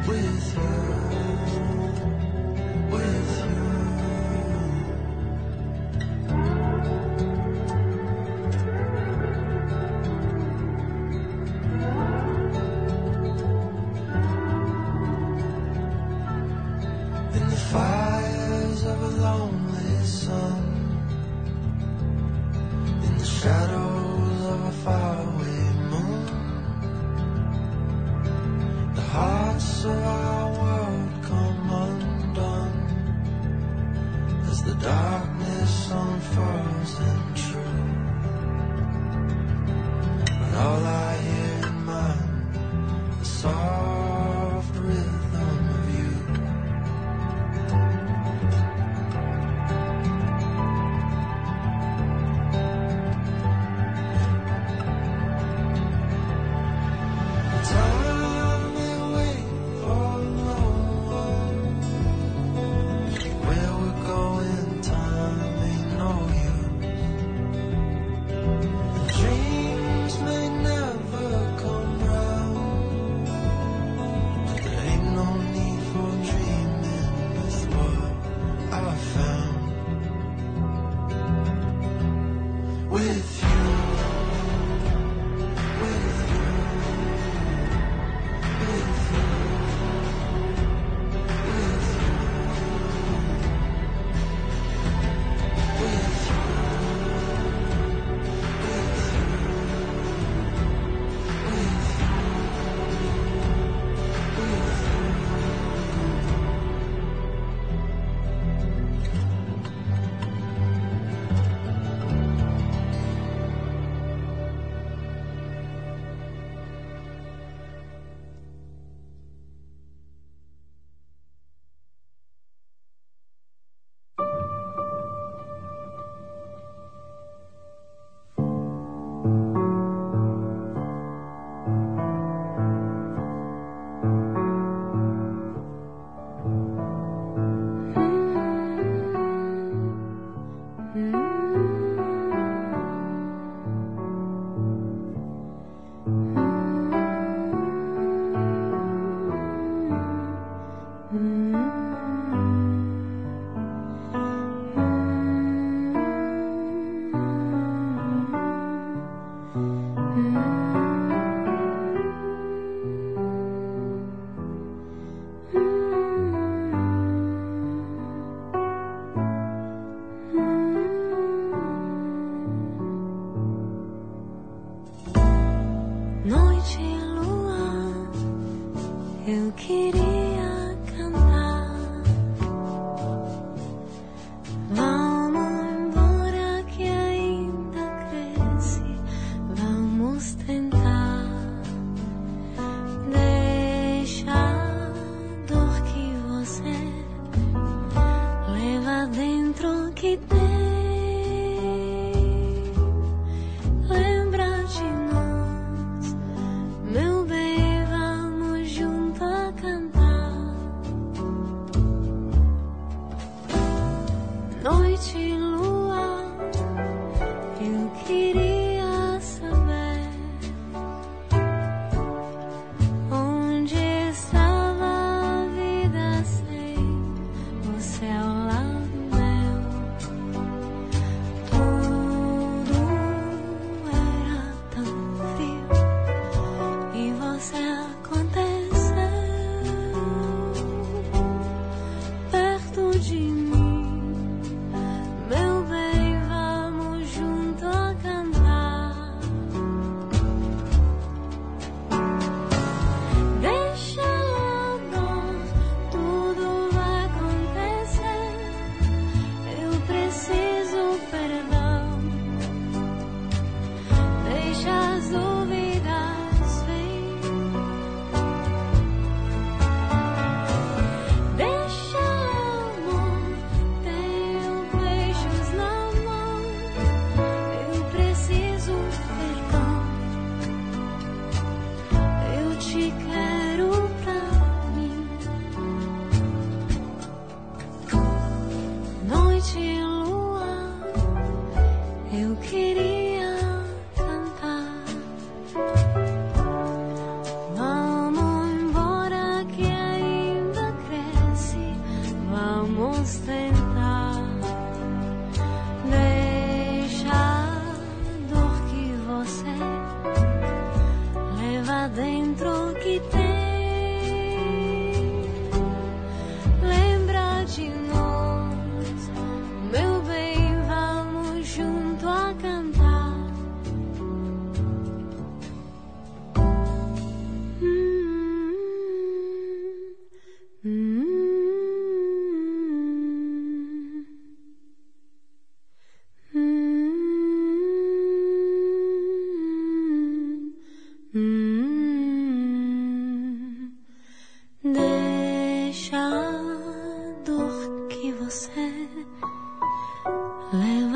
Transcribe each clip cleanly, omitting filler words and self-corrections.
Meu bem, vamos junto a cantar.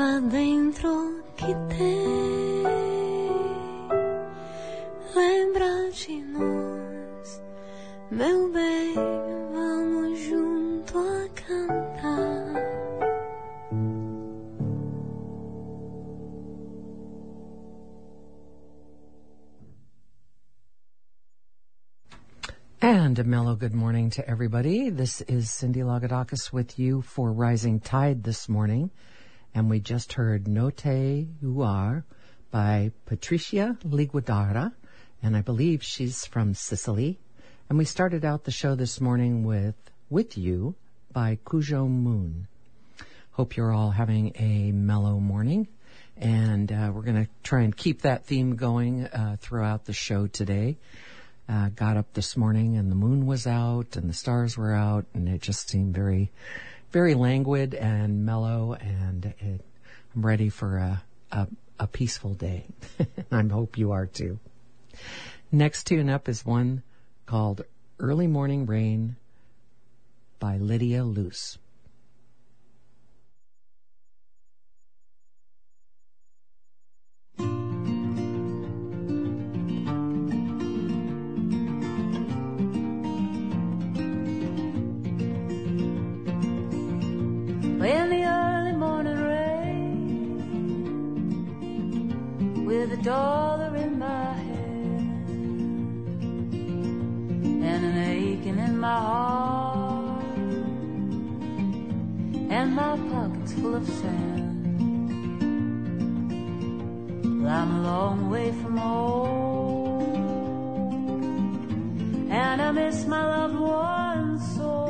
lá dentro que tem lembra de nós, meu bem, vamos junto a cantar. And a mellow good morning to everybody. This is Cindy Lagodakis with you for Rising Tide this morning. And we just heard Notte Uar by Patricia Liguadara, and I believe she's from Sicily. And we started out the show this morning with You by Cujo Moon. Hope you're all having a mellow morning. And we're going to try and keep that theme going throughout the show today. Got up this morning and the moon was out and the stars were out, and it just seemed very, very languid and mellow, and I'm ready for a peaceful day. I hope you are too. Next tune up is one called Early Morning Rain by Lydia Luce. In the early morning rain, with a dollar in my hand and an aching in my heart and my pockets full of sand. Well, I'm a long way from home and I miss my loved ones so.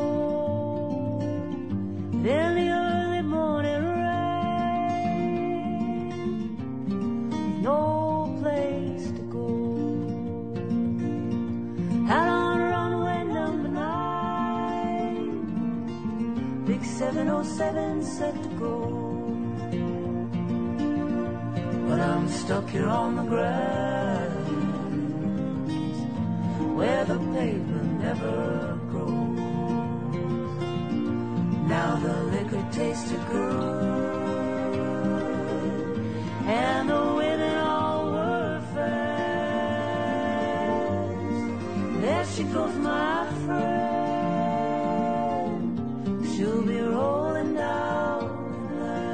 In the early morning rain, with no place to go, out on runway number 9, big 707 set to go. But I'm stuck here on the grass, where the paper never grows. Now the liquor tasted good, and the women all were fast. There she goes, my friend, she'll be rolling down the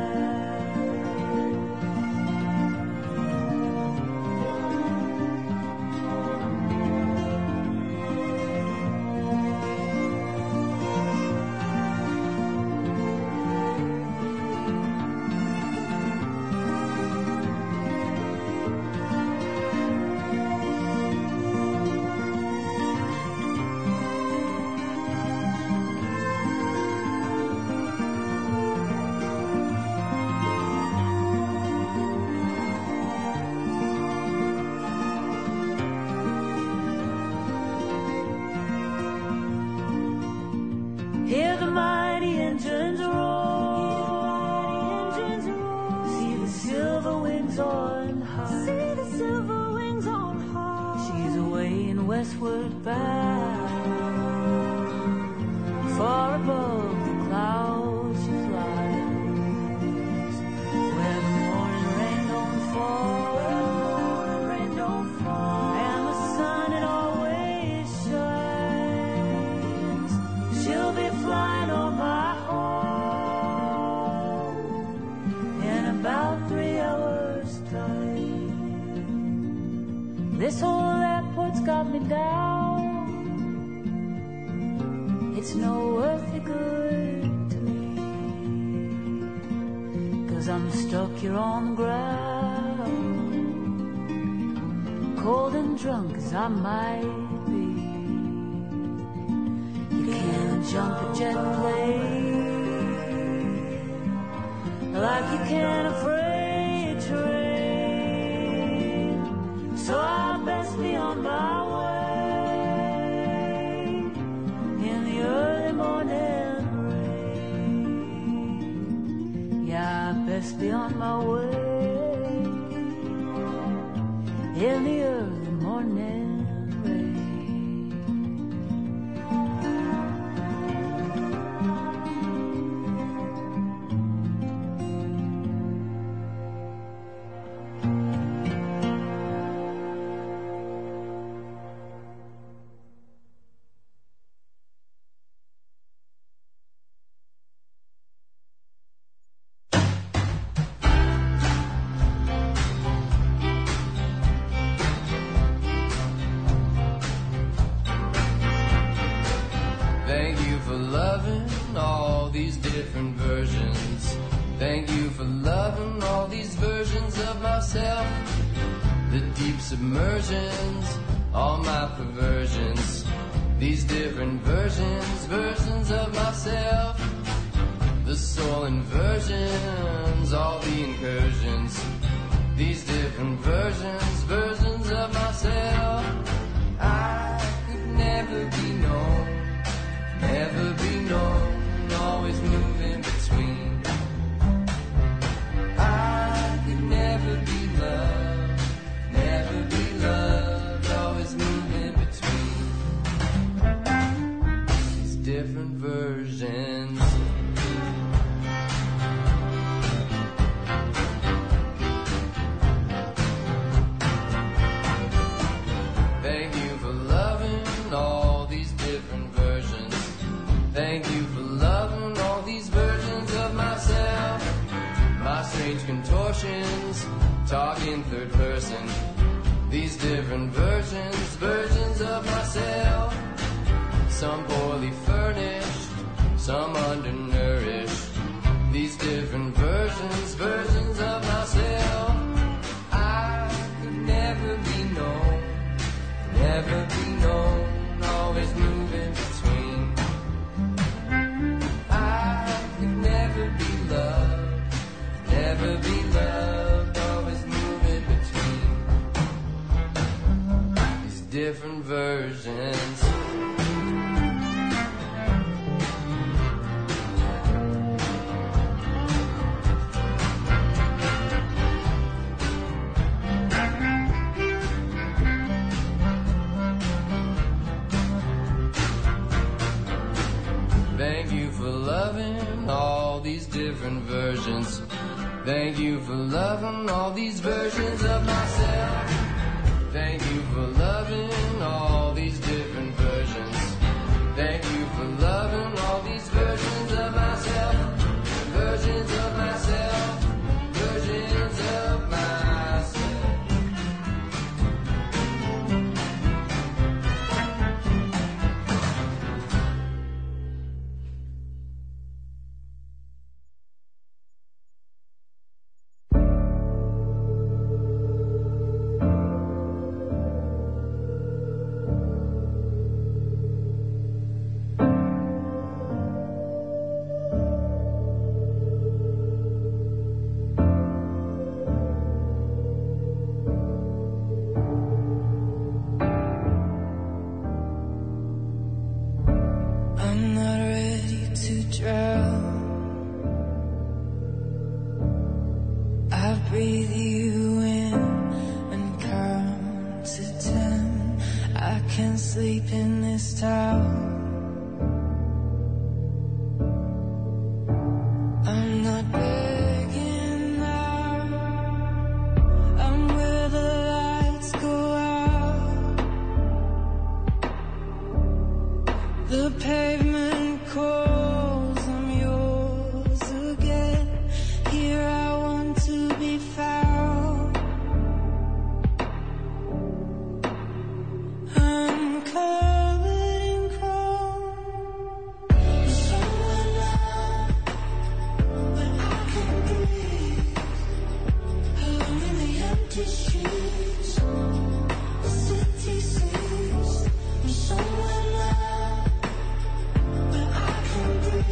westward bound, far above the clouds she flies, where the morning rain don't fall, and the sun it always shines. She'll be flying on my home in about 3 hours' time. This whole airport's got me down. It's no earthly good to me, 'cause I'm stuck here on the ground, cold and drunk as I might be. You can't jump a jet plane like you can a freight train, so I best be on my way in the early morning rain. Yeah, I best be on my way in the early morning rain. for loving all these different versions. Thank you for loving all these versions of myself. The deep submersions, all my perversions. These different versions of myself. The soul inversions, all the incursions. These different versions of myself. I could never be known, always moving between. I could never be loved, always moving between. These different versions. Thank you for loving all these different versions. Thank you for loving all these versions of myself. My strange contortions, talking third person. These different versions of myself. Some poorly furnished, some undernourished. These different versions of myself. I could never be known, always moving between. I could never be loved, always moving between. These different versions. Thank you for loving all these different versions. Thank you for loving all these versions of myself. Thank you for loving all these different versions. Thank you for loving all these versions of myself. Versions of myself. Versions of myself. I'm not ready to drown. I breathe you in and count to 10. I can't sleep in this town. I'm not begging now. I'm where the lights go out. The pavement calls, I'm yours again. Here I want to be found. I'm covered in chrome. There's somewhere now where I can breathe. Alone in the empty streets, the city sleeps. There's somewhere now where I can breathe.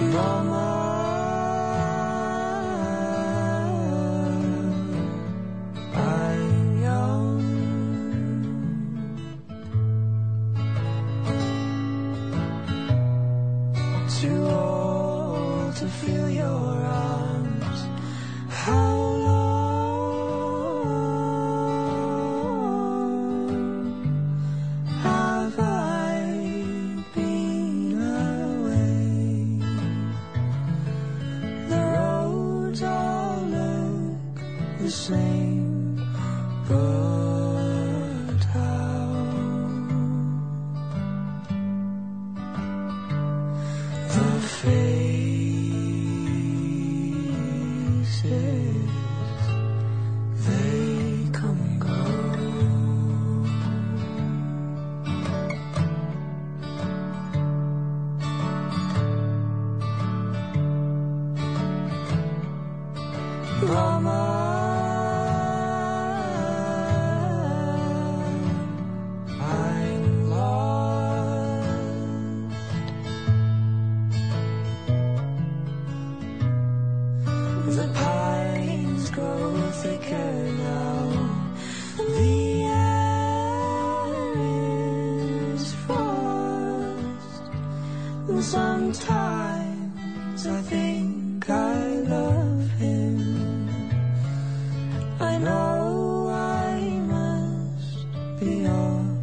Sometimes I think I love him. I know I must be off.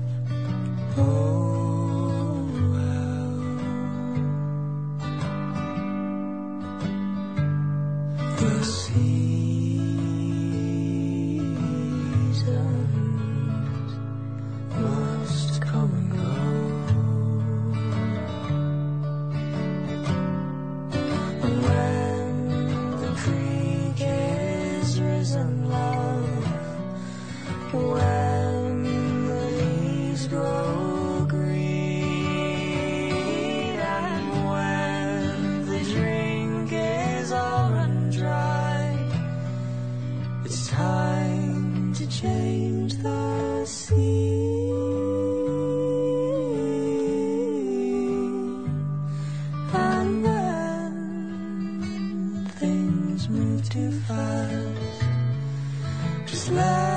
Oh well. The seasons must come and go. When the leaves grow green and when the drink is all run dry, it's time to change the scene. And then things move too fast. Just let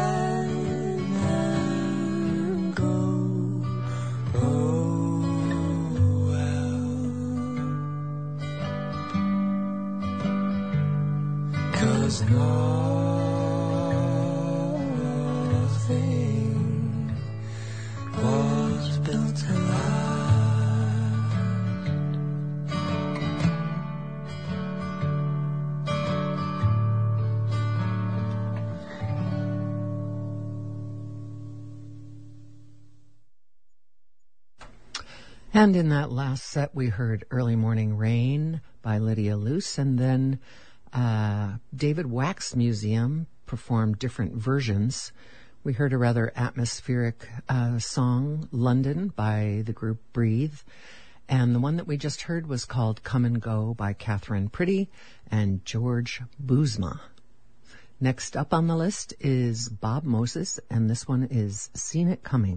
nothing was built to last. And in that last set, we heard Early Morning Rain by Lydia Luce, and then David Wax Museum performed different versions. We heard a rather atmospheric song, London, by the group Breathe. And the one that we just heard was called Come and Go by Catherine Pretty and George Boozma. Next up on the list is Bob Moses, and this one is Seen It Coming.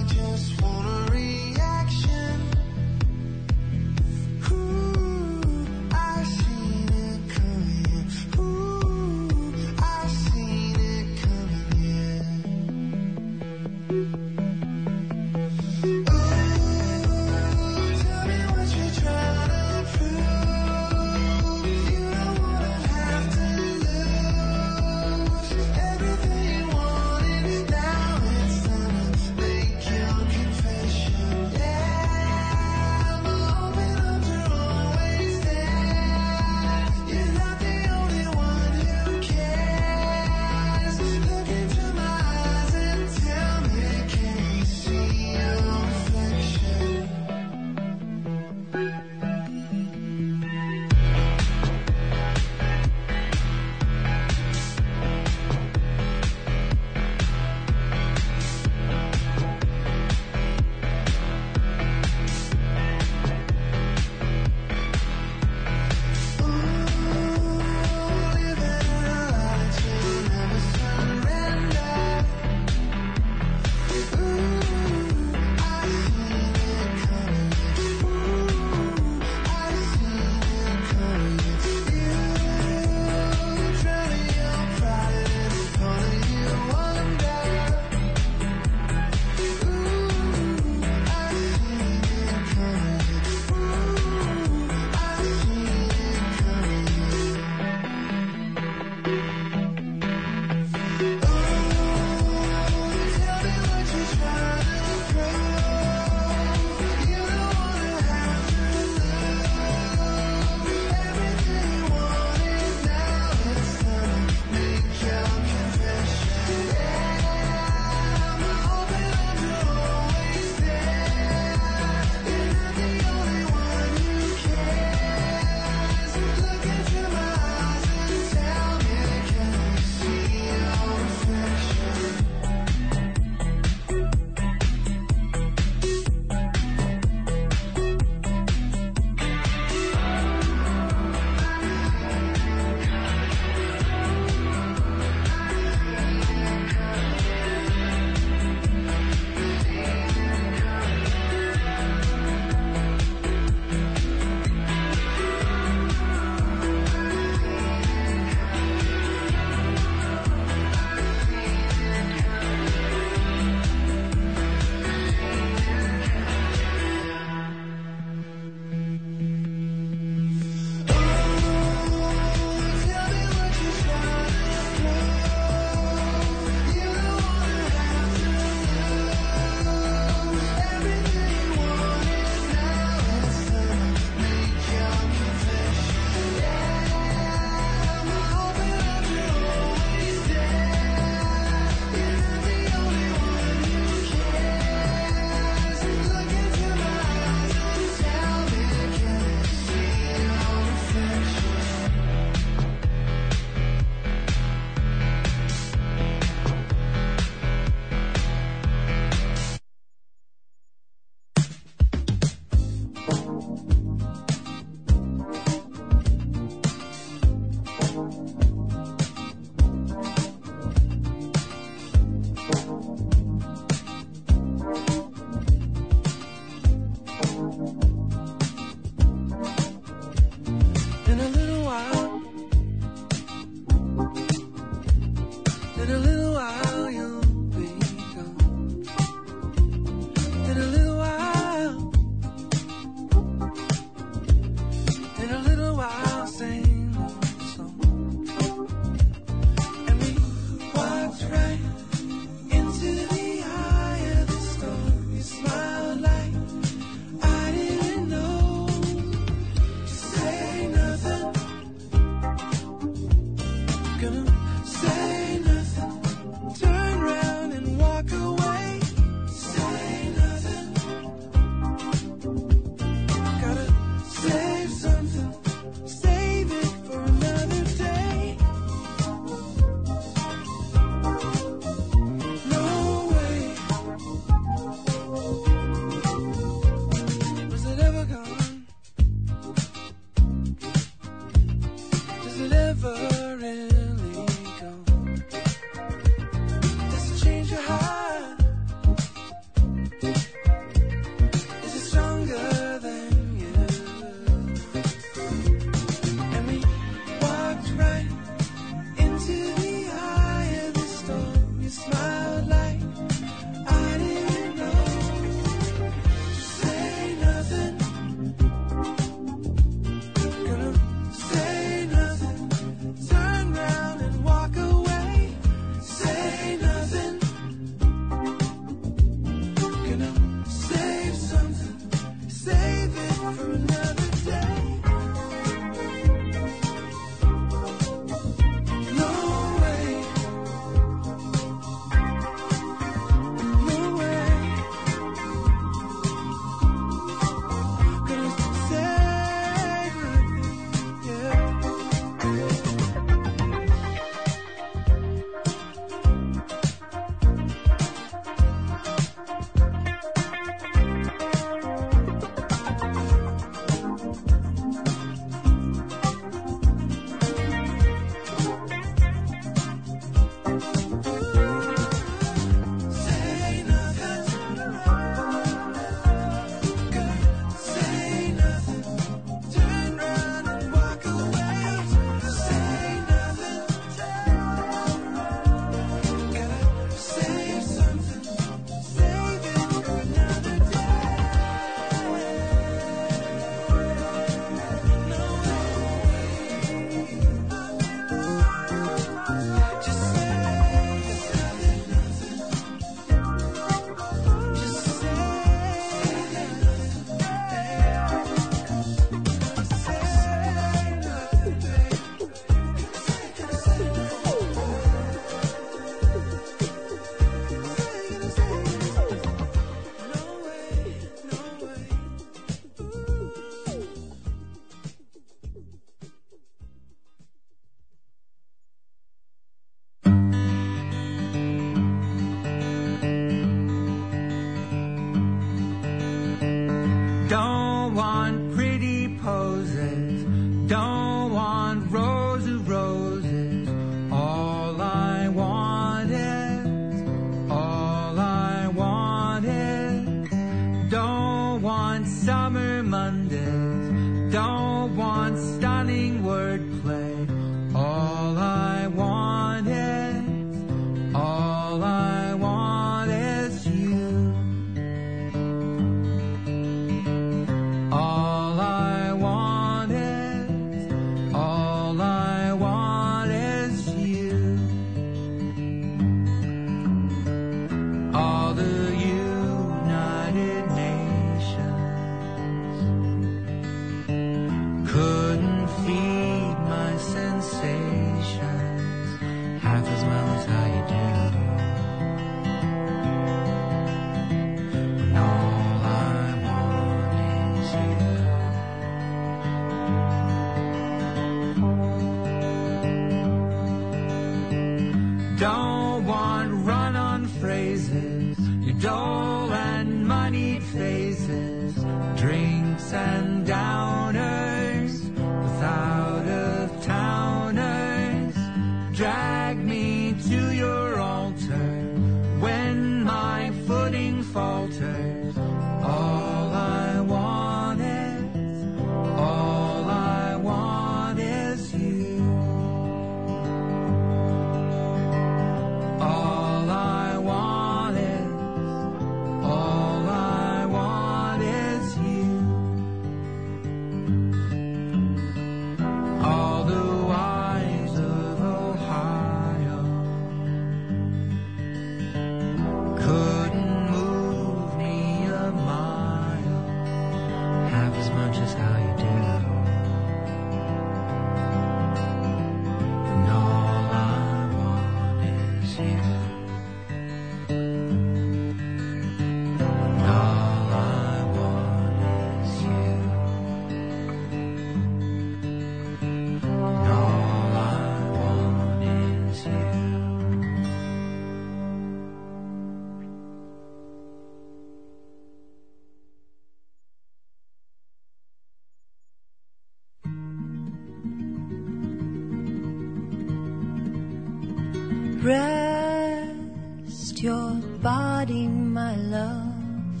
Rest your body, my love,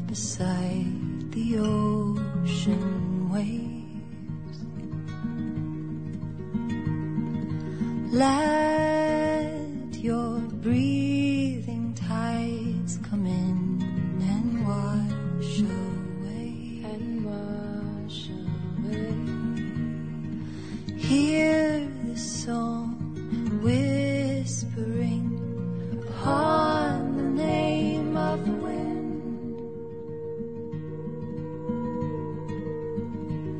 beside the ocean waves. Let your breathing tides come in and wash away. Hear the song whispering upon the name of the wind.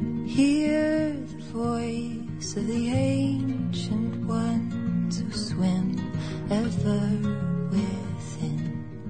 voice of the ancient ones who swim ever within.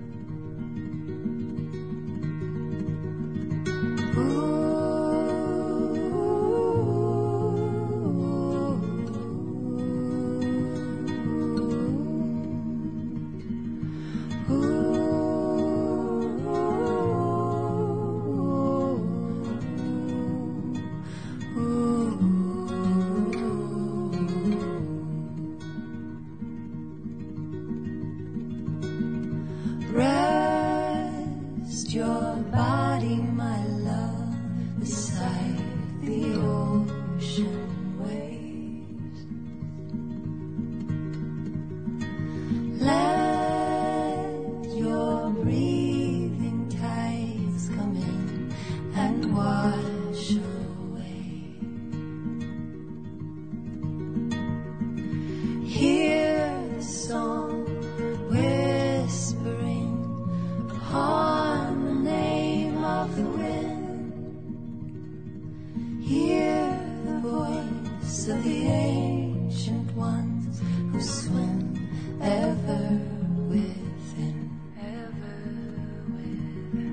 Rest your body, my love, beside the ocean waves. Let your breathing tides come in and wash away. Hear the song whispering upon the name of the wind. Hear the voice of the ancient ones who swim ever within, ever within.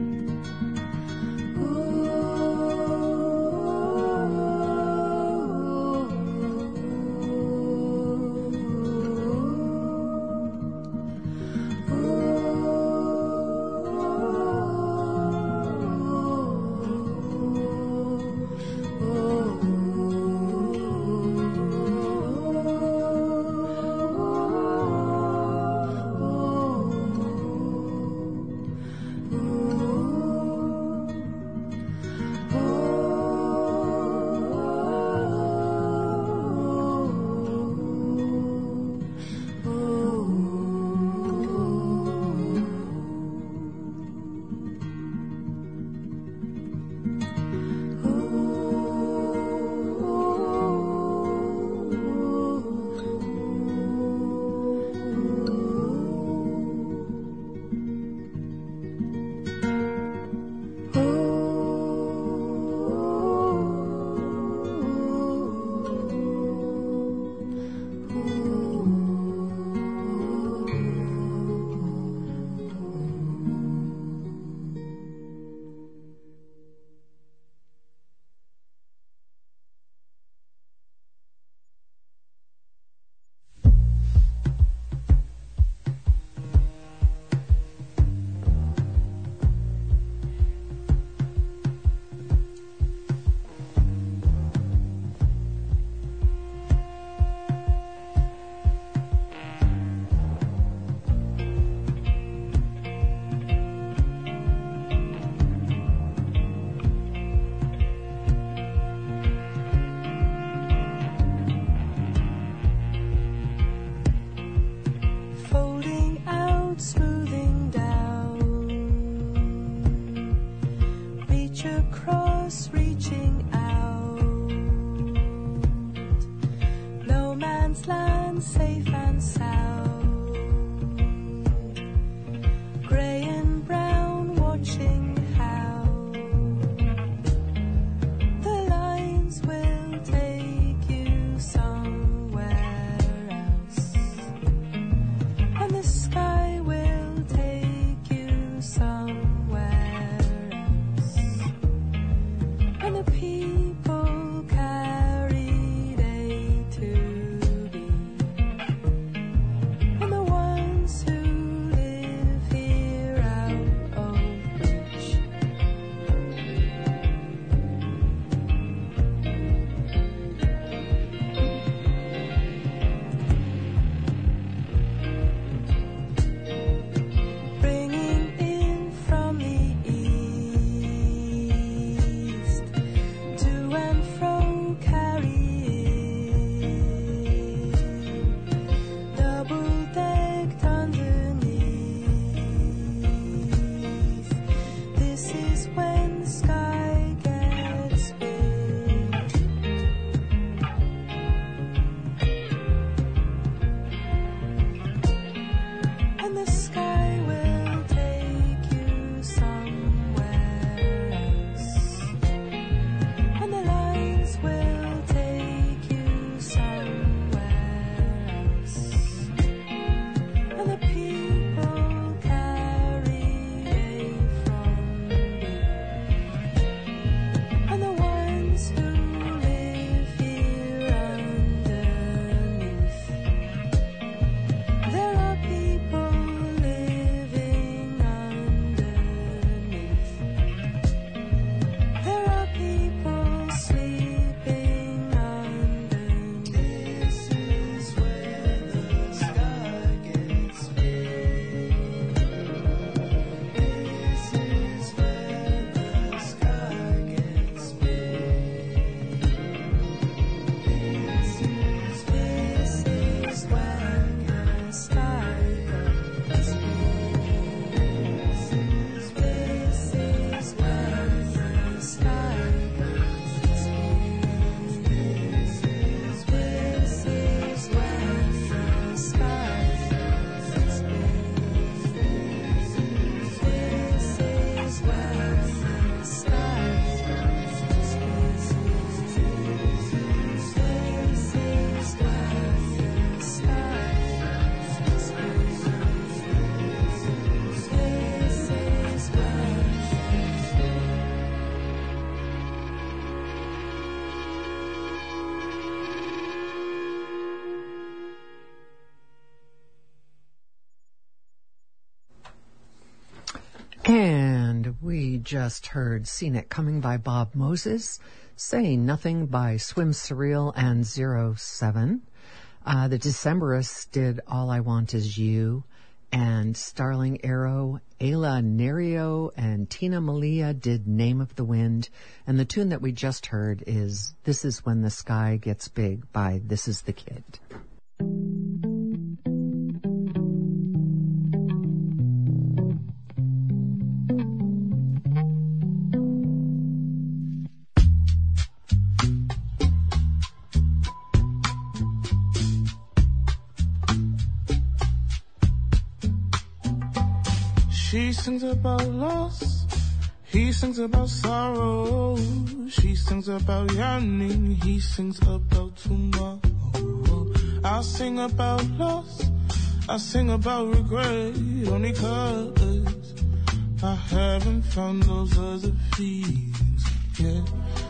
Smoothing down, reach across, reaching out, no man's land, safe and sound, grey and brown, watching how the lines will take you somewhere else, and the sky somewhere else. And we just heard Seen It Coming by Bob Moses, Saying Nothing by Swim Surreal and 07. The Decemberists did All I Want Is You, and Starling Arrow, Ayla Nerio, and Tina Malia did Name of the Wind. And the tune that we just heard is This Is When the Sky Gets Big by This Is the Kid. She sings about loss, he sings about sorrow. She sings about yearning, he sings about tomorrow. I sing about loss, I sing about regret, only 'cause I haven't found those other feelings yet.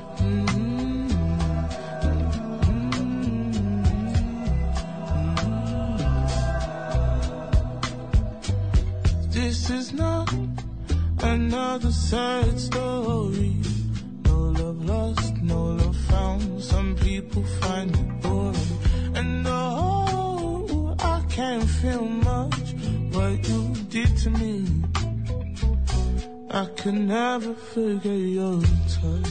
This is not another sad story. No love lost, no love found. Some people find it boring. And oh, I can't feel much what you did to me. I could never forget your touch.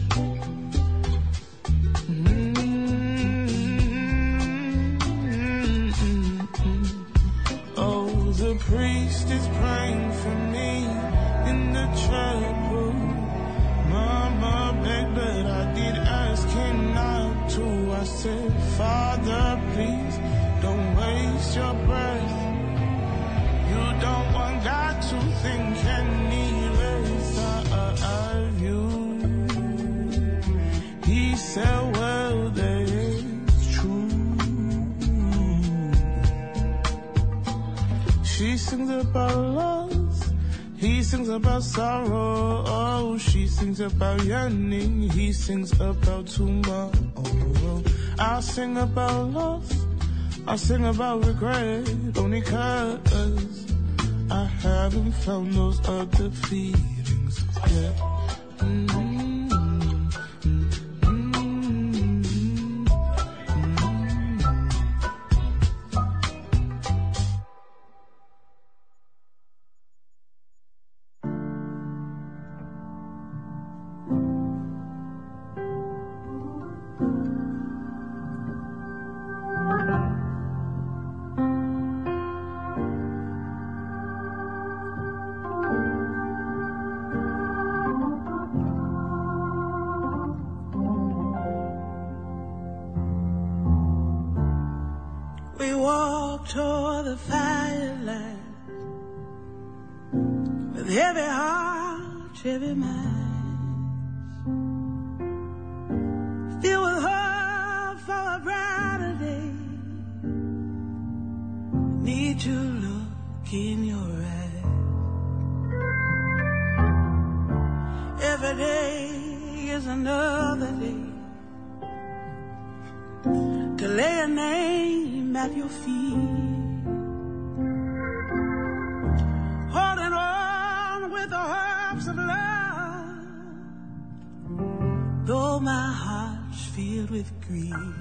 The priest is praying for me in the chapel. Mama begged, but I did ask him not to. I said, Father, please don't waste your breath. You don't want God to think any less of you. He said, well, that's true. She sings about loss, he sings about sorrow. Oh, she sings about yearning, he sings about tomorrow. I sing about loss, I sing about regret, only 'cause I haven't found those other feelings yet. Toward the firelight with heavy heart, heavy mind, filled with hope for a brighter day. Need to look in your eyes. Every day is another day to lay a name at your feet. Holding on with the hopes of love, though my heart's filled with grief.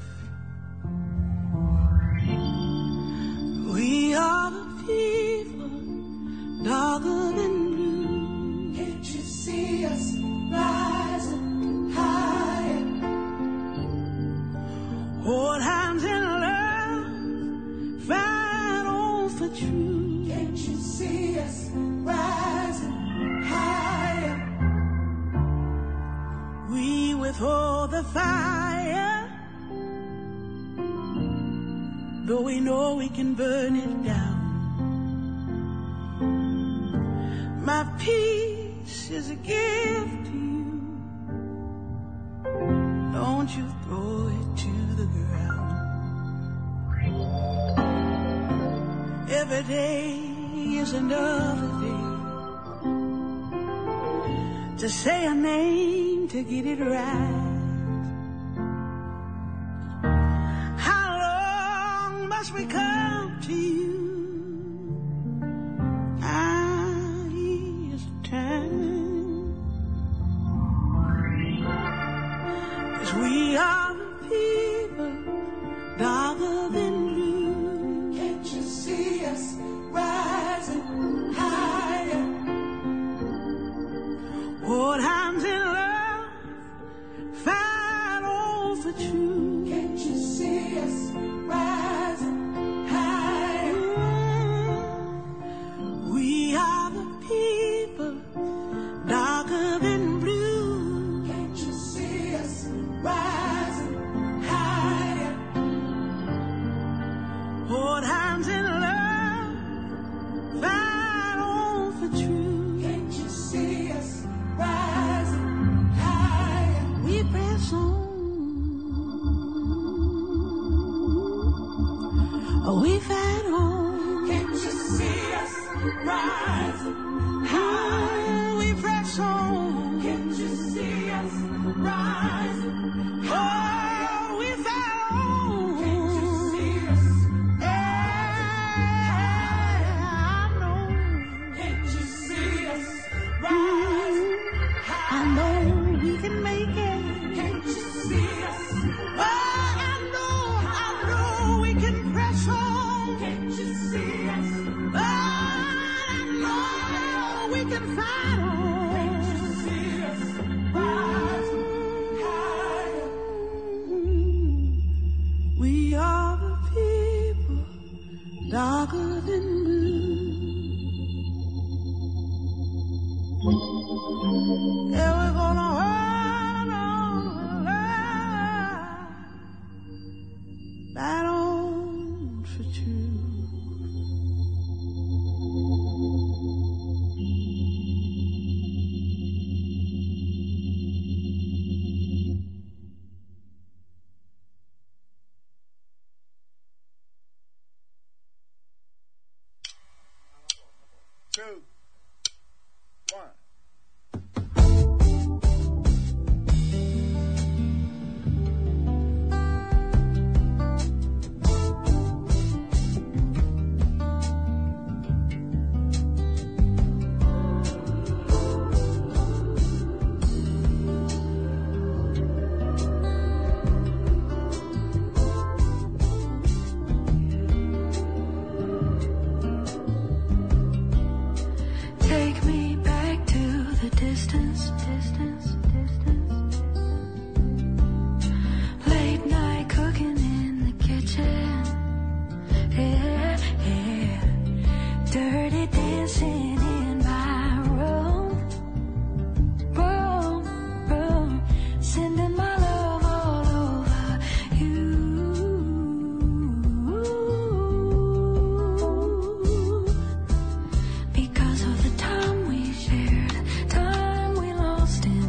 We are the people, darker than blue. Can't you see us rising higher? Hold hands in love, fight on for truth. Can't you see us rising higher? We withhold the fire, though we know we can burn it down. My peace is a gift to you. Don't you throw it to the ground. Every day is another day to say a name, to get it right. How long must we come to you? We are the people, darker than blue. Can't you see us rising higher? Hold hands in love, fight on for truth. Can't you see us rising higher? We are the people, darker than blue. Can't you see us rising higher? Hold hands in love, fight on for truth. Can't you see us rising higher? We press on. We fight on. Can't you see us rising higher? We press on. Can't you see us rising higher? Oh, we fight on. Can't you see us higher? I know. Can't you see us rising higher? I know we can make it. Can't you see us? Oh, I know we can press on. Can't you see us? Oh, I know we can fight on. Can't you see us rising higher? We are the people, darker than blue. Yeah, we're gonna hold on, fight on for truth. Two, one. Take me back to the distance. Late night cooking in the kitchen. Yeah. Dirty dancing in my room. Sending my love all over you. Because of the time we shared, time we lost in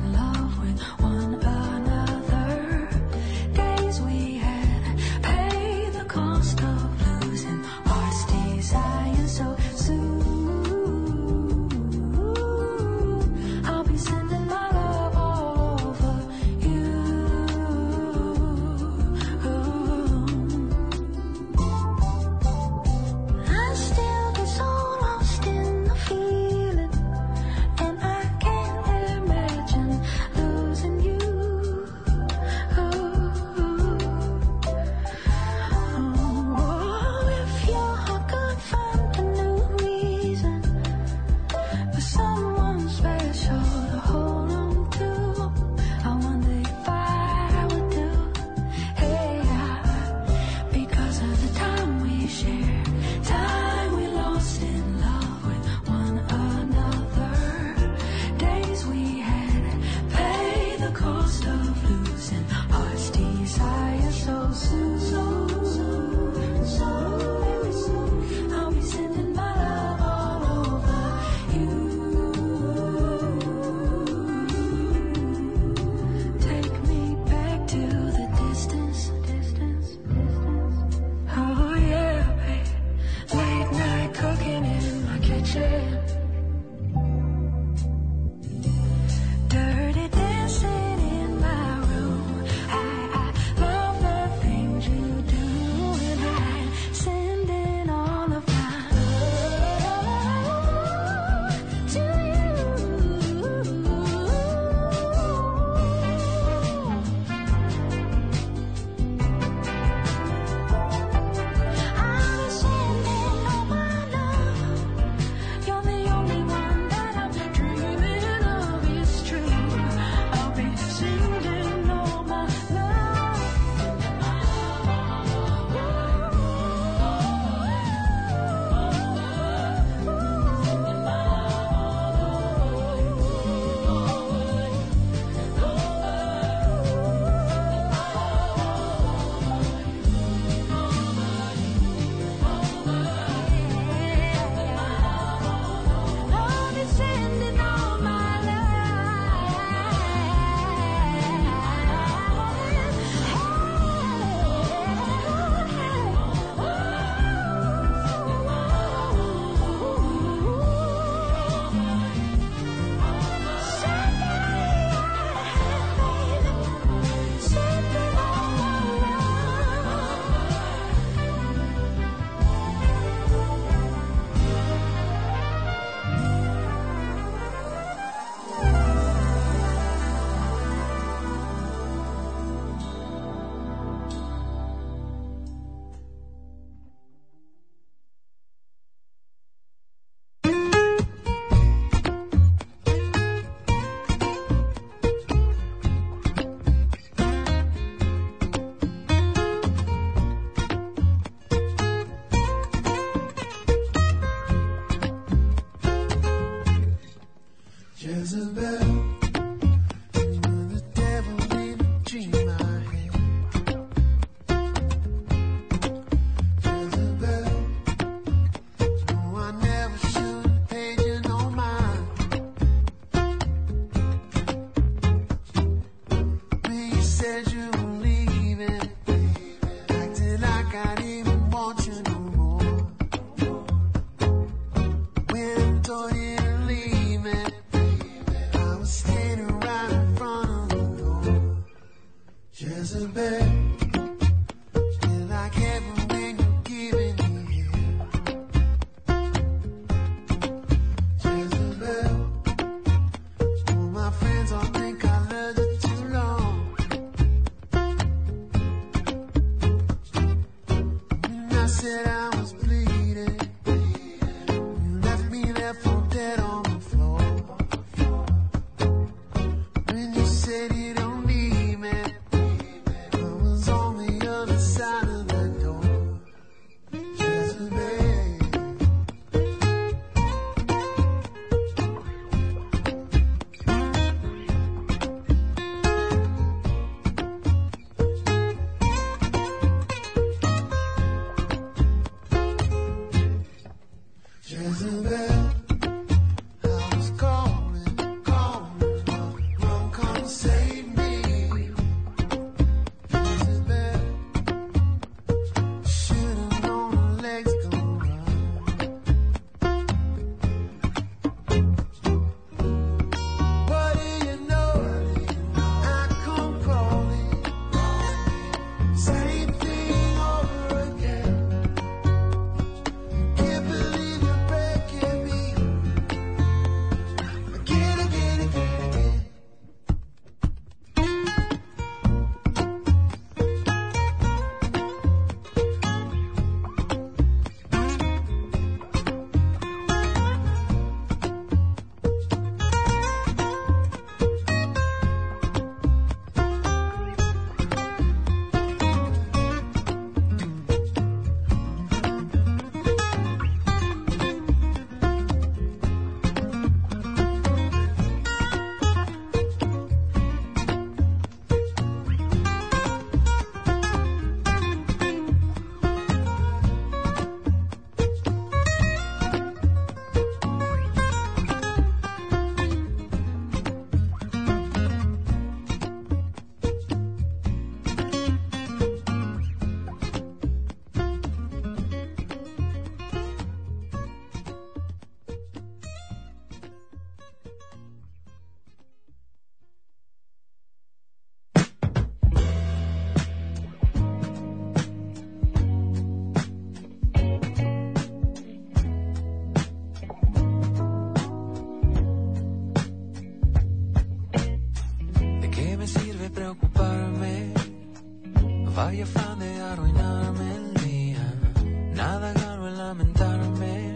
Vaya afán de arruinarme el día, nada gano en lamentarme,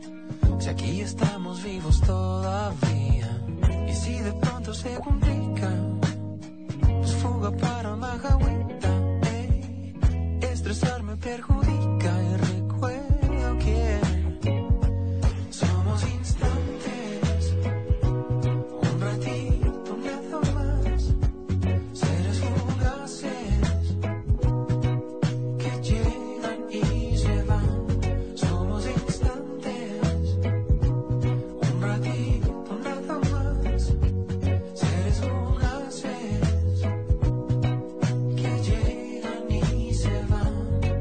si aquí estamos vivos todavía. Y si de pronto se complica, pues fuga para Majagüita, estresarme perjudica y recuerdo que somos instantes, un ratito, nada más, seres fugaces que llegan y se van. Somos instantes, un ratito, nada más, seres fugaces que llegan y se van.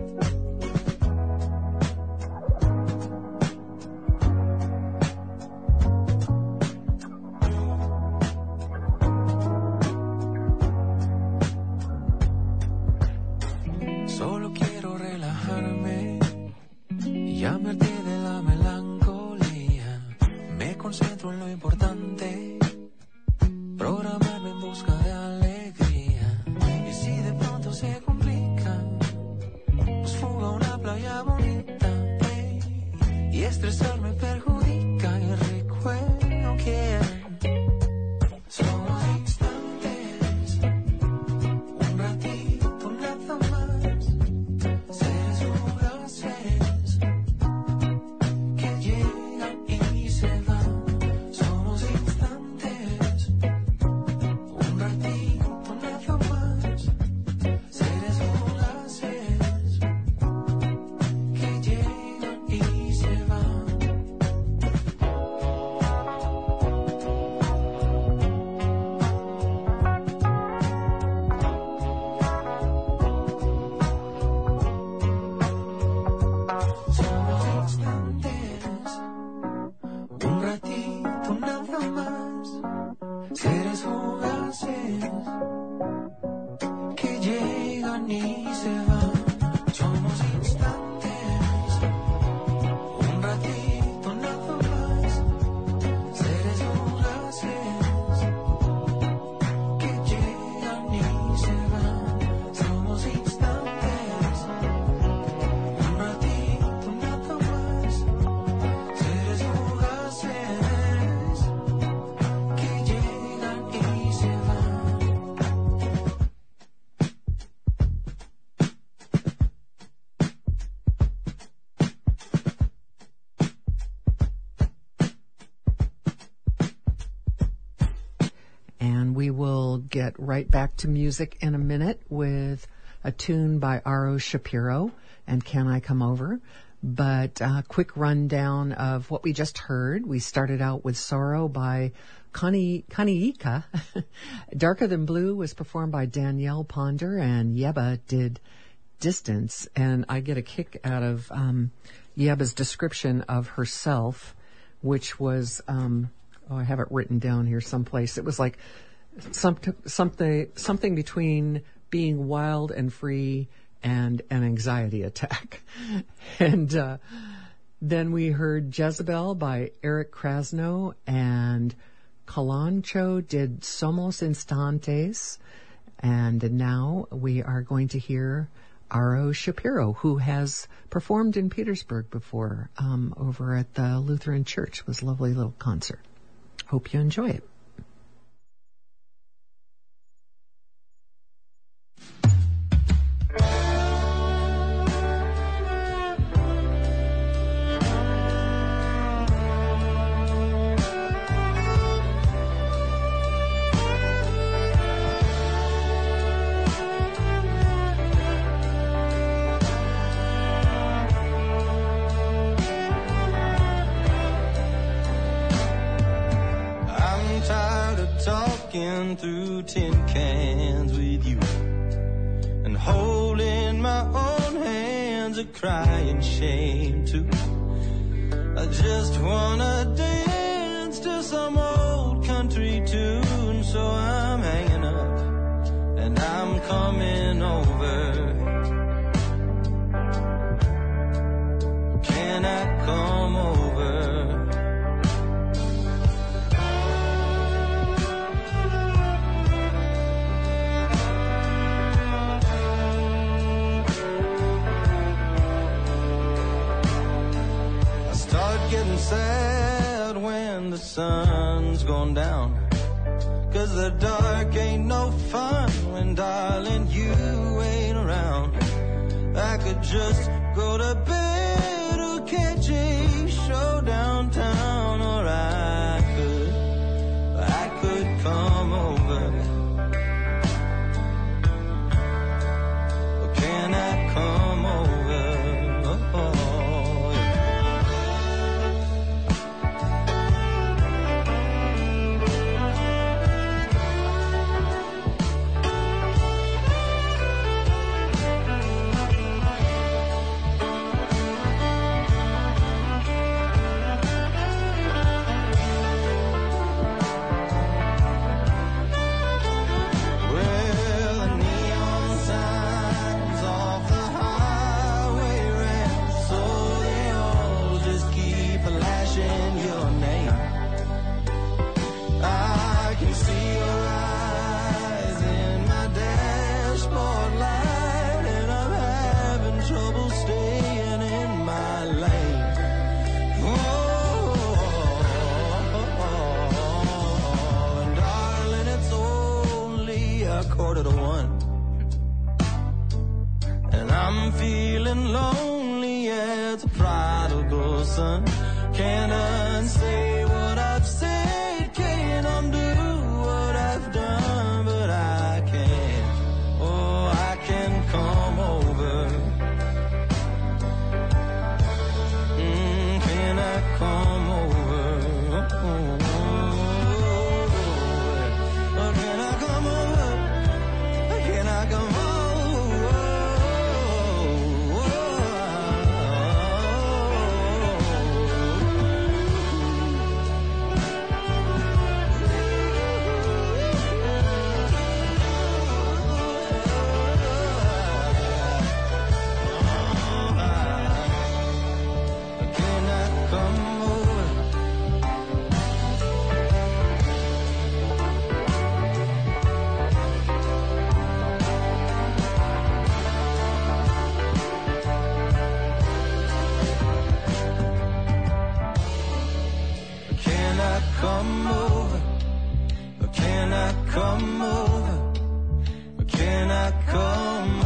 Solo quiero relajarme y ya me harté de la melancolía. Me concentro en lo importante, programarme en busca de alegría. Y si de pronto se complica, pues fuga a una playa bonita, y estresarme perjudica y recuerdo que somos instantes, un ratito, nada más, seres fugaces que llegan y se van. Somos instantes, seres fugaces que llegan y se van. Somos instantes, un ratito nada más. Seres fugaces que llegan y se van. Somos instantes, un ratito nada más. Seres fugaces que llegan y se van. And we will get right back to music in a minute with a tune by R.O. Shapiro and Can I Come Over? But a quick rundown of what we just heard. We started out with Sorrow by Kaniika. Darker Than Blue was performed by Danielle Ponder, and Yeba did Distance. And I get a kick out of Yeba's description of herself, which was, I have it written down here someplace. It was like something between being wild and free and an anxiety attack. And then we heard Jezebel by Eric Krasno, and Kalancho did Somos Instantes. And now we are going to hear R.O. Shapiro, who has performed in Petersburg before, over at the Lutheran Church. It was a lovely little concert. Hope you enjoy it. Through tin cans with you and holding my own hands, a crying shame too. I just wanna dance to some old country tune, so I'm hanging up and I'm coming over. Can I come over? Getting sad when the sun's gone down, 'cause the dark ain't no fun when, darling, you ain't around. I could just go to bed or catch a show downtown, or I could come over. Or can I come over? Oh. Feeling lonely as a prodigal son. Can't unsay what I've said, can't undo what I've done, but I can, oh, I can come over. Can I come over? Can I come over? Can I come over? come over? Can I come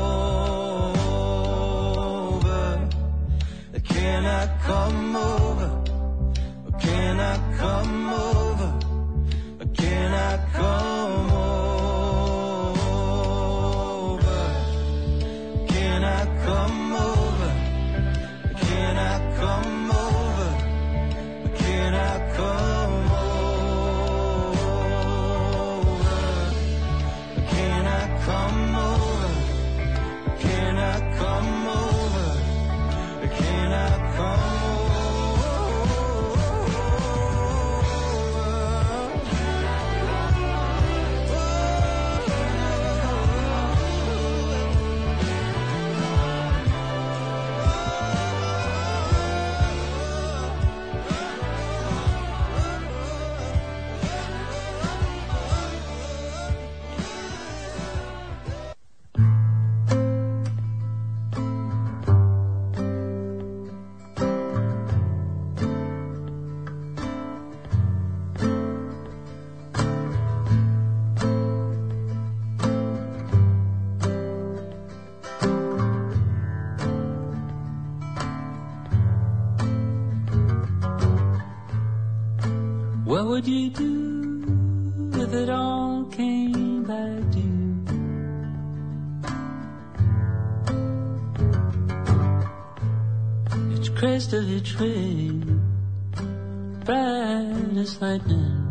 over? Can I come over? Can I come over? Can I come over? Can I come over? Can I come over? Can I come over? Can I come over? Can I come over? Can I come over? What would you do if it all came back to you? Each crest of each wave, bright as lightning.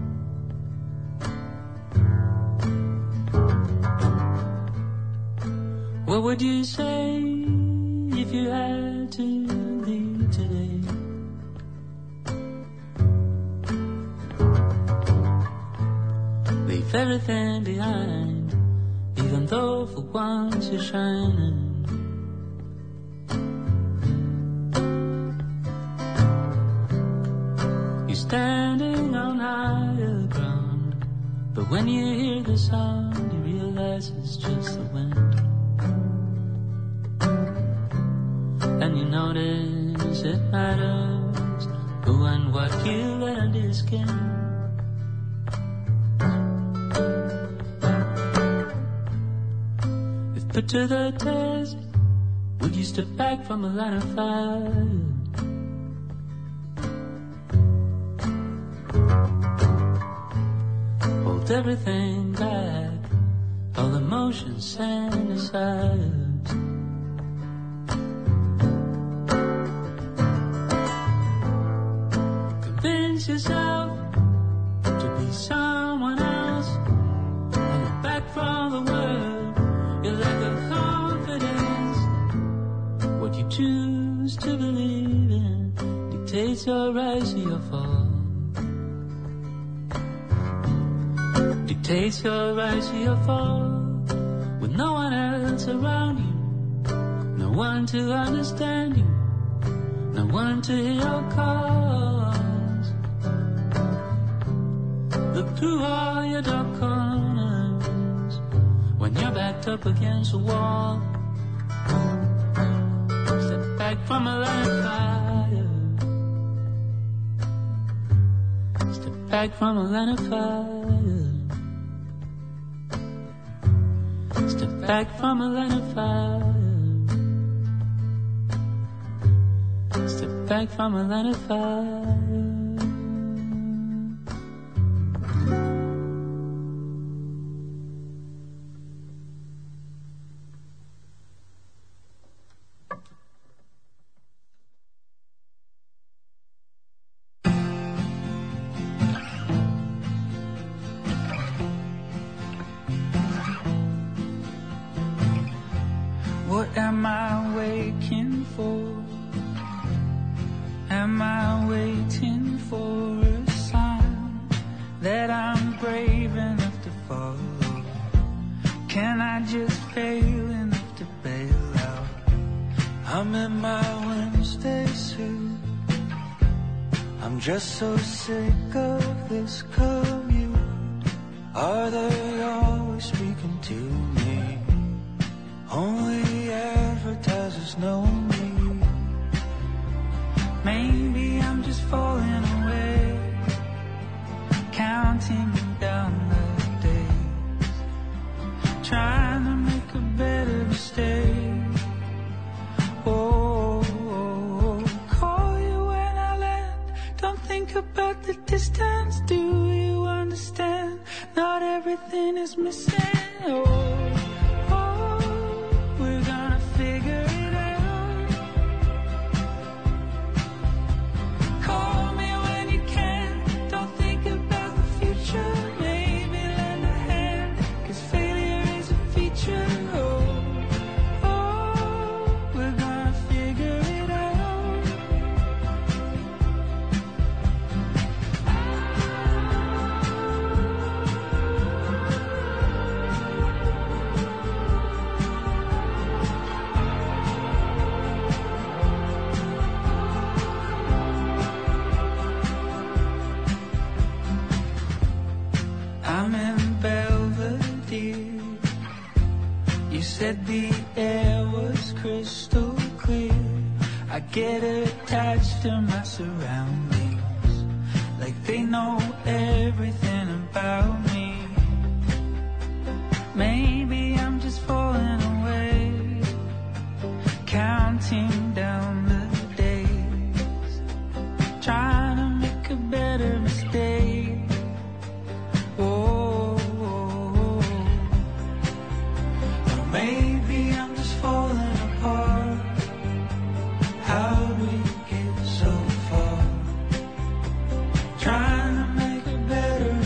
What would you say if you had to leave today? Leave everything behind, even though for once you're shining. You're standing on higher ground, but when you hear the sound, you realize it's just the wind. And you notice it matters who and what you let under your skin. If put to the test, would you step back from a line of fire? Hold everything back, all emotions sent aside. Convince yourself to be someone else, and you're back from the world. Your lack of confidence, what you choose to believe in, dictates your rise or your fall. Dictates your rise or your fall. With no one else around you, no one to understand you, no one to hear your calls. Look through all your dark corners when you're backed up against a wall. Step back from a line of fire. Step back from a line of fire. Step back from a line of fire. Step back from a line of fire. What am I waking for? Am I waiting for a sign that I'm brave enough to follow? Can I just fail enough to bail out? I'm in my Wednesday suit. I'm just so sick of this commute. Are they always speaking to me? Only advertisers know me. Maybe I'm just falling away, counting down the distance. Do you understand? Not everything is missing. We're gonna figure it out. Call me when you can. Don't think about the future. Maybe lend a hand, 'cause failure is a feature. We're gonna figure it out. I'm in Belvedere. You said the air was crystal clear. I get attached to my surroundings, like they know everything about me. Maybe I'm just falling away, counting down the days, trying to make a better mistake. Maybe I'm just falling apart. How'd we get so far? Trying to make a better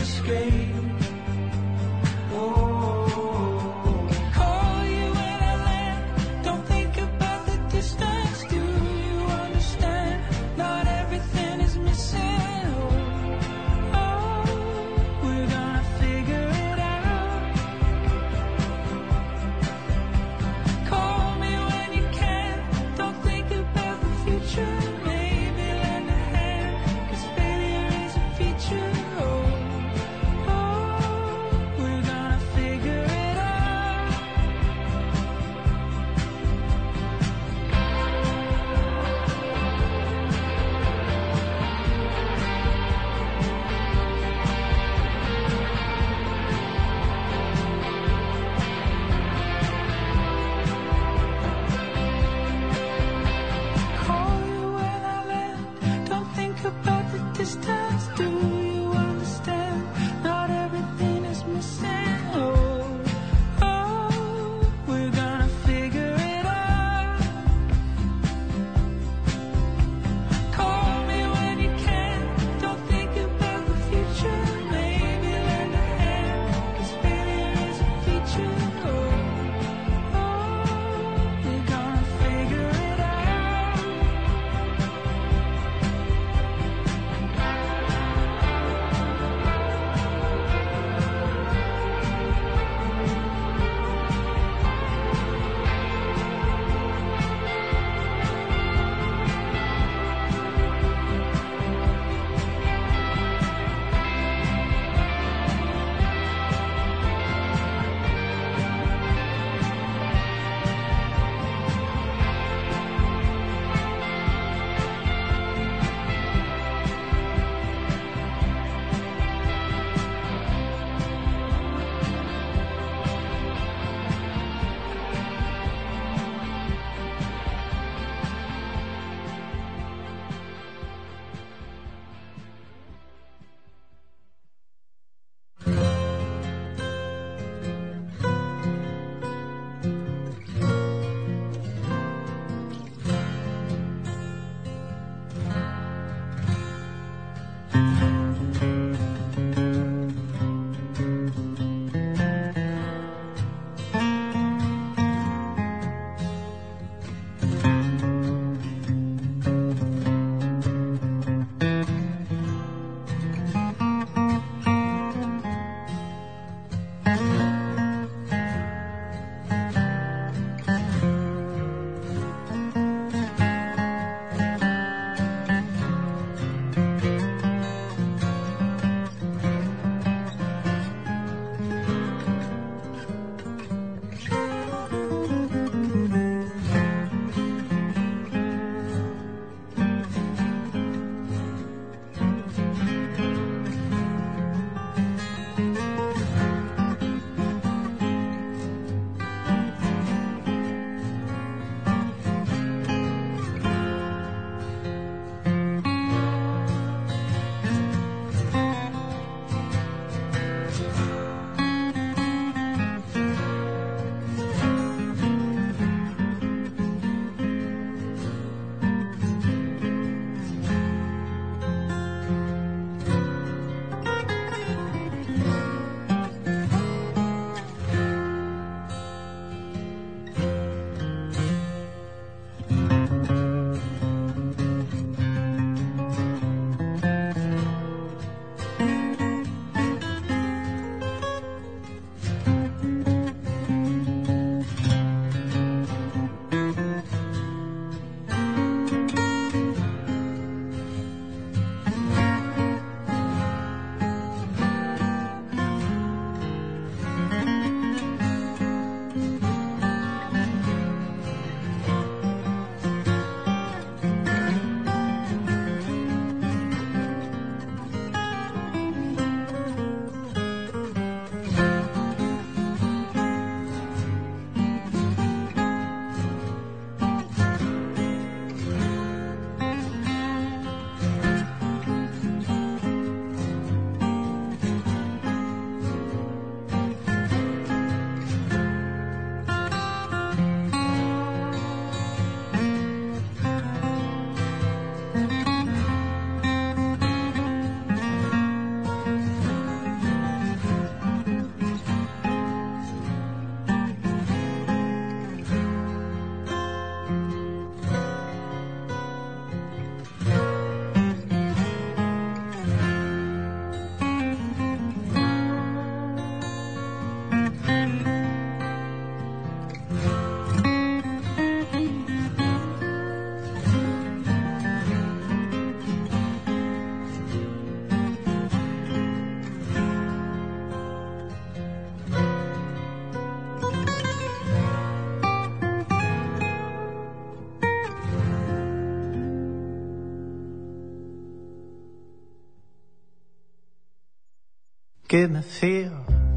Give me feel,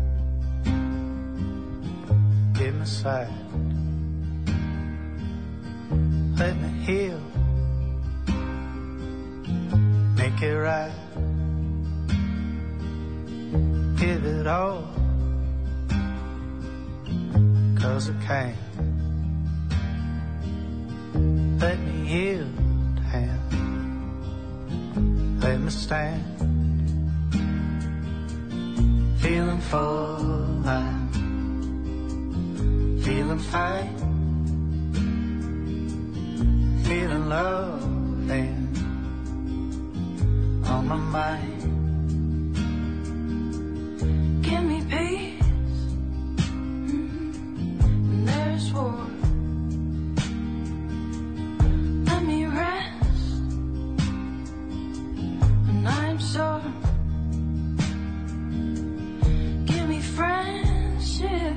give me sight, let me heal, make it right, give it all, 'cause I can. Let me yield hand, let me stand, feeling full, I'm feeling fine, feeling love and on my mind. Give me peace when there's war. Let me rest when I'm sore. Give me friendship,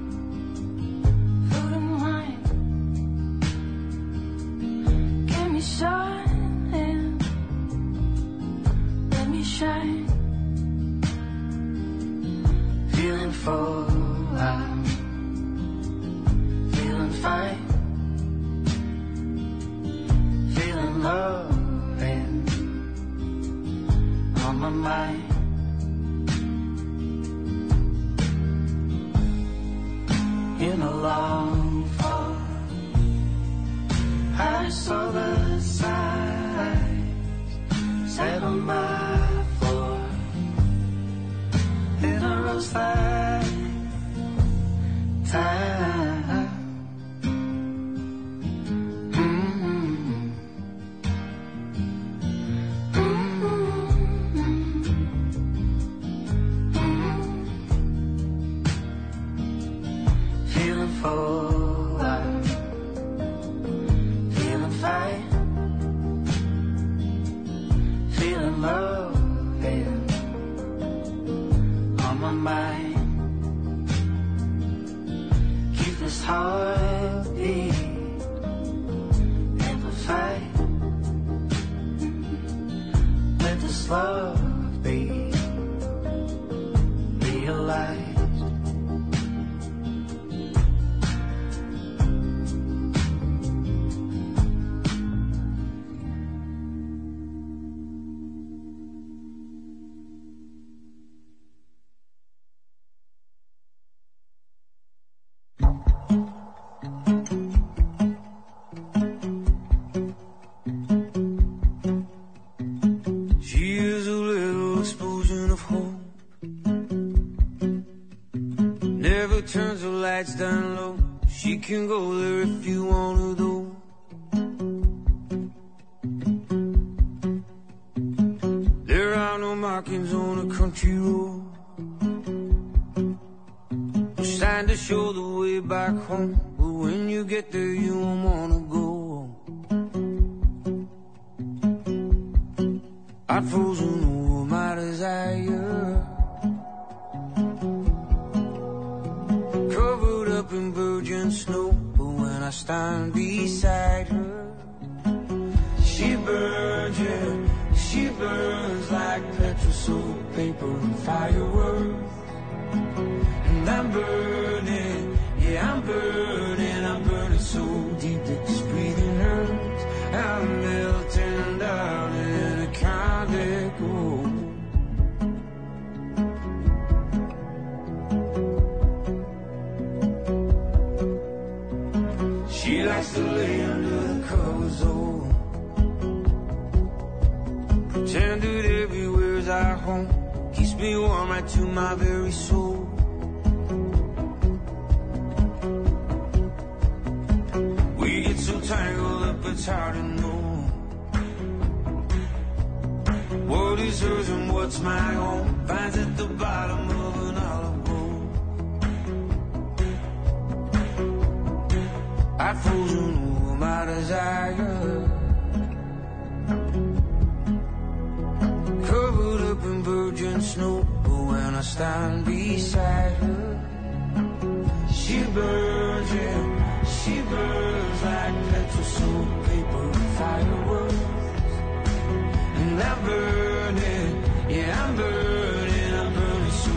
food and wine. Give me sun and let me shine. Feeling full, I'm feeling fine, feeling love and on my mind. In a long fall, I saw the signs set on my floor. In a rose like time. Feeling full, I'm feeling fine, feeling love and on my mind. Keep this heartbeat amplified. Let this love be realized. She is a little explosion of hope. Never turns the lights down low. She can go there if you want her though. There are no markings on a country road, no sign to show the way back home. But when you get there you won't wanna go. I'd frozen over my desire, covered up in virgin snow. But when I stand beside her, she burns, yeah, she burns like petrol, soap, paper, and fireworks. And I'm burning, yeah, I'm burning so deep that this breathing hurts. I'm melting down in a candle gold. She likes to lay under the covers, oh, pretend that everywhere's our home. Keeps me warm right to my very soul. We get so tangled up it's hard to know what is hers and what's my own. Finds at the bottom of an olive bowl. I've frozen over my desire, covered up in virgin snow. But when I stand beside her, she burns, yeah, she burns like petrol, soap, paper, and fireworks. And I'm burning, yeah, I'm burning so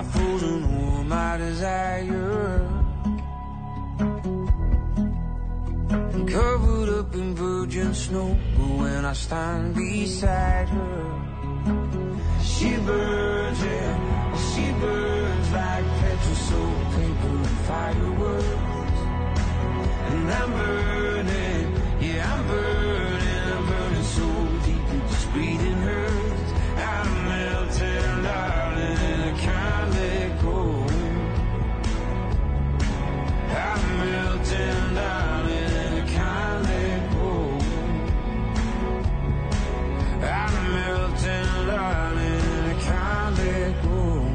I've frozen all my desire, covered up in virgin snow. But when I stand beside her, she burns, yeah, she burns like petrol-soaked paper and fireworks. And I'm burning, yeah, I'm burning so deep it just breathing hurts. I'm melting, darling, and I can't let go. I'm melting, darling, and I can't let go. I'm melting, darling, and I can't let go.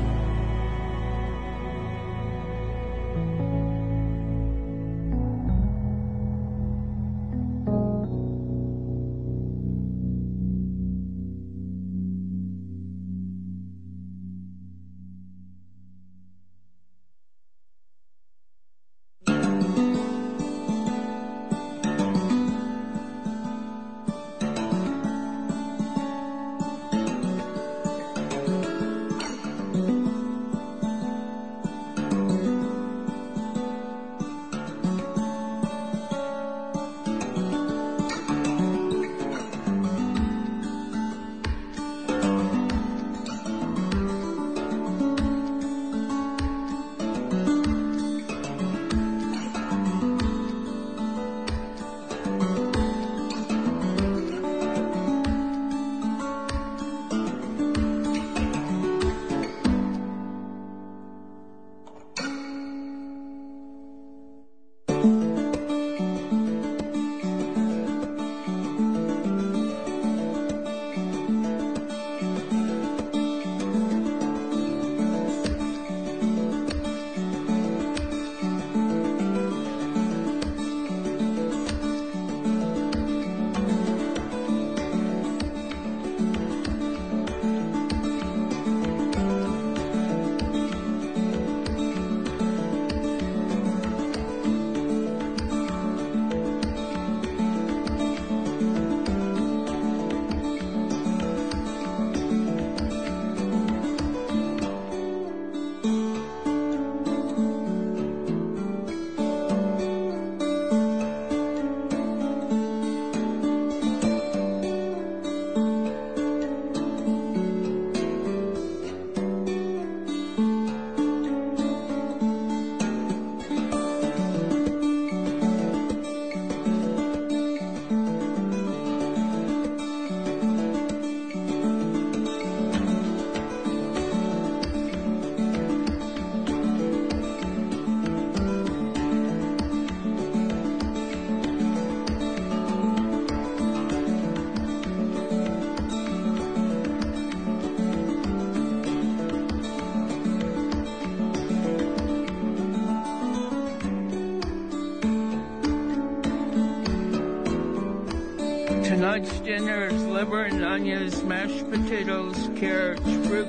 Tonight's dinner is liver and onions, mashed potatoes, carrots, fruit.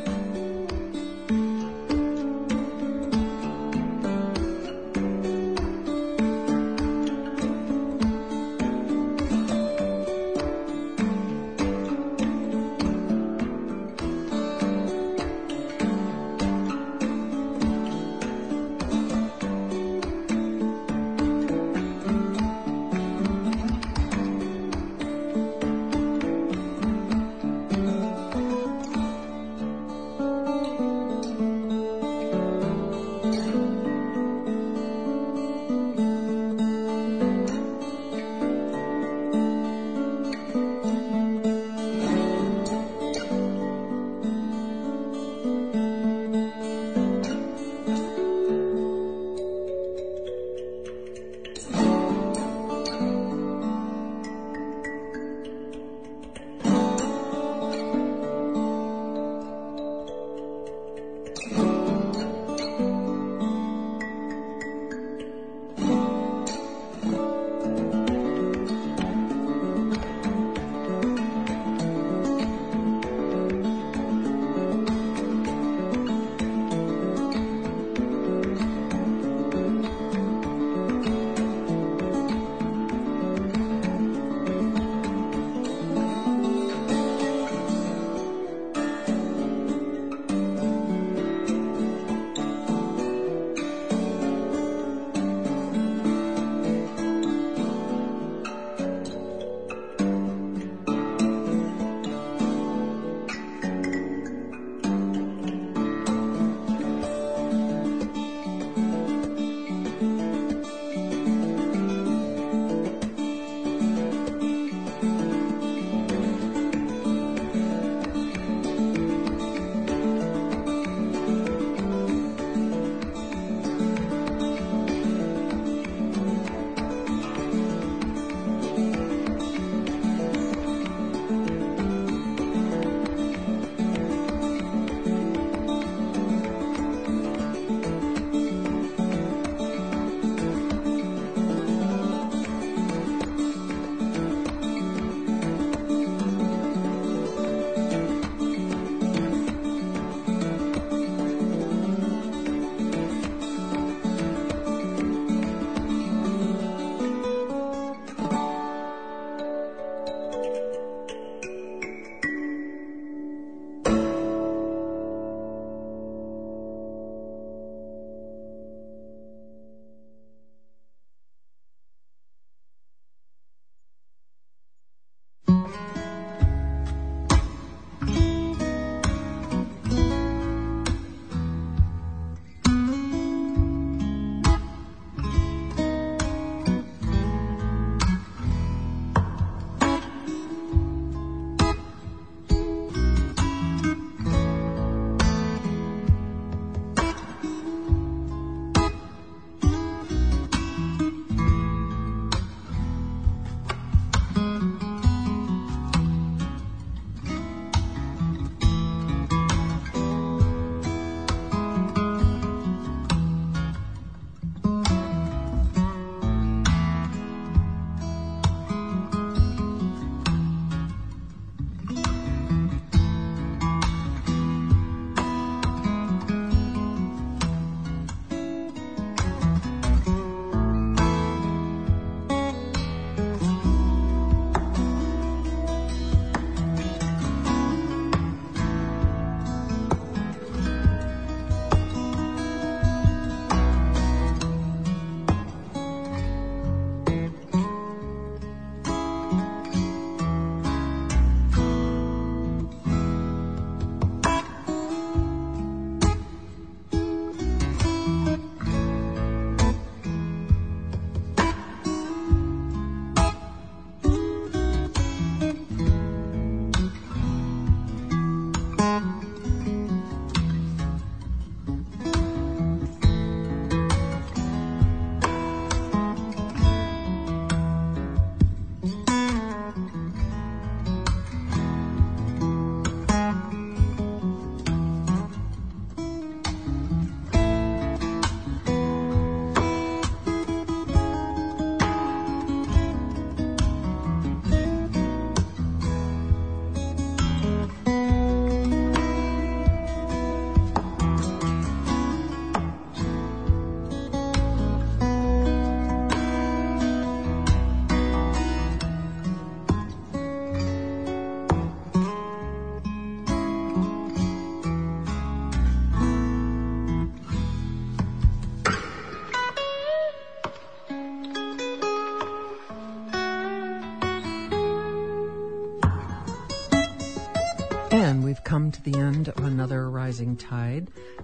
And we've come to the end of another Rising Tide.